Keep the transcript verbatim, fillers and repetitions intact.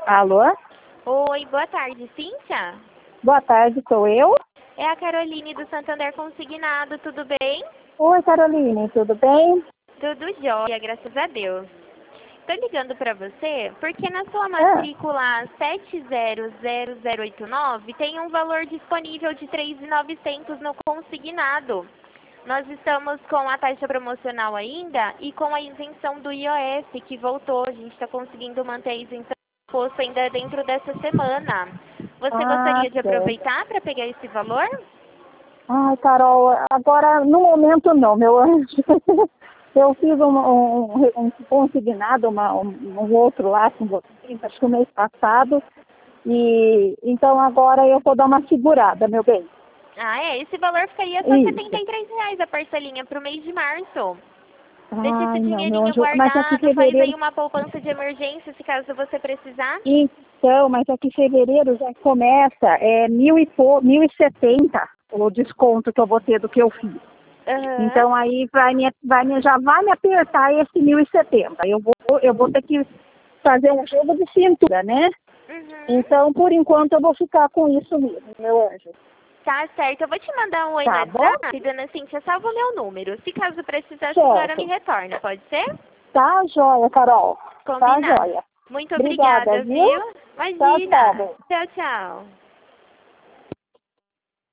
Alô? Oi, boa tarde, Cíntia? Boa tarde, sou eu. É a Caroline do Santander Consignado, tudo bem? Oi, Caroline, tudo bem? Tudo jóia, graças a Deus. Estou ligando para você porque na sua Ah, matrícula sete zero zero zero oito nove tem um valor disponível de três mil e novecentos no consignado. Nós estamos com a taxa promocional ainda e com a isenção do I O F que voltou. A gente está conseguindo manter a isenção do imposto ainda dentro dessa semana. Você ah, gostaria de certo. aproveitar para pegar esse valor? Ai, Carol, agora no momento não, meu anjo. Eu fiz um, um, um consignado, uma, um, um outro lá com vocês, acho que o mês passado, e então agora eu vou dar uma segurada, meu bem. Ah, é? Esse valor ficaria só setenta Isso. e três reais a parcelinha para o mês de março. Deixa esse Ai, não, meu dinheirinho anjo, mas é que guardado, faz aí fevereiro. uma poupança de emergência se caso você precisar. Então, mas é que fevereiro já começa, é mil e, pou- mil e setenta o desconto que eu vou ter do que eu fiz. Aham. Então aí vai me, vai me, já vai me apertar esse mil e setenta. Eu vou, eu vou ter que fazer um jogo de cintura, né? Uhum. Então, por enquanto, eu vou ficar com isso mesmo, meu anjo. Tá certo. Eu vou te mandar um oi no Tá bom? WhatsApp, dona Cíntia, salva o meu número. Se caso precisar, a senhora me Certo. retorna, pode ser? Tá joia, Carol. Tá Combinado. joia. Muito Obrigada, obrigada, viu? viu? Tchau, Imagina. tchau. Tchau, tchau.